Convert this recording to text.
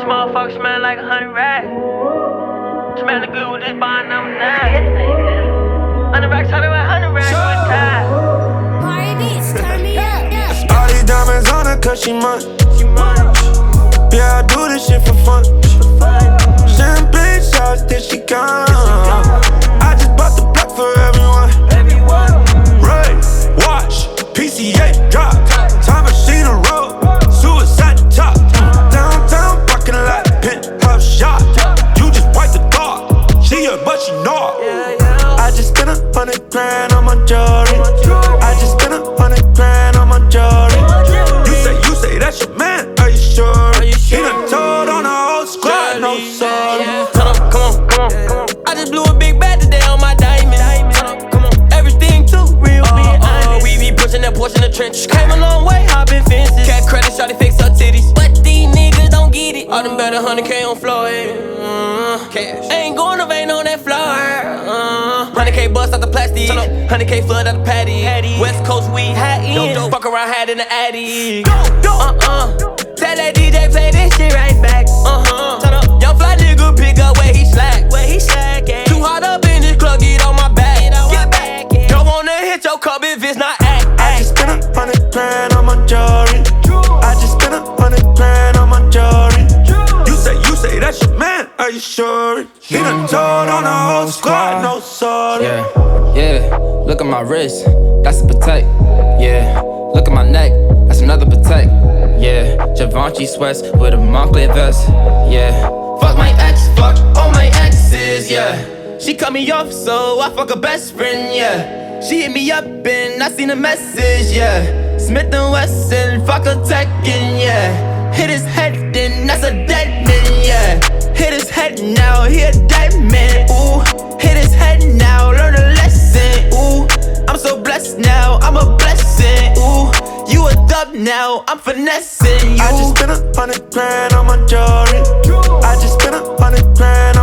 motherfucker smell like 100 racks. Smelling good with this bond number 9. 100 racks, talking about 100 racks with time. Beats, turn me up. All these diamonds on her cause she munch. Yeah, I do this shit for fun. Champagne shots till she gone. I just bought the block for everyone. Ray, watch, PCA drop. Time machine on road, suicide top. Downtown parking lot, penthouse shot. You just wipe the dog, she a but she not. I just spent 100 grand on my jewelry. I just spent 100 grand on my jewelry. You say that's your man, are you sure? He done told on the whole squad, no sorry. Turn up, come on. I just blew a big bag today on my diamond. Turn up, come on. Everything too real, being honest. We be pushing that portion of the trench. Came a long way, hopping fences. Cat credit, shawty fix her titties. But these niggas don't get it. All them better 100K on Floyd. Cash. Ain't going up, ain't on that floor. 100K bust out the plastic. 100K flood out the patty. West Coast weed hat in. Fuck around, had in the Addy. Tell that DJ play this shit right back. Turn up, young fly nigga pick up where he slack. Too hot up in this club, get on my back. Get back. Don't wanna hit your cup if it's not act. I just spent 100 grand on my jewelry. I just spent 100 grand on my jewelry. You say that's your man, are you sure? He done told on the whole squad, no sorry. Yeah, look at my wrist, that's a Patek. Yeah, look at my neck, that's another Patek. Yeah, Givenchy sweats with a Moncler vest. Yeah, fuck my ex, fuck all my exes. Yeah, she cut me off, so I fuck her best friend. Yeah, she hit me up and I seen a message. Yeah, Smith & Wesson, fuck a Tekken. Yeah, hit his head, then that's a dead man. Yeah, hit his head now, he a dead man. Ooh, hit his head now, learn a lesson. Ooh, I'm so blessed now, I'm a blessing. Ooh, you a dub now, I'm finessing you. I just spent 100 grand on my jewelry. I just spent 100 grand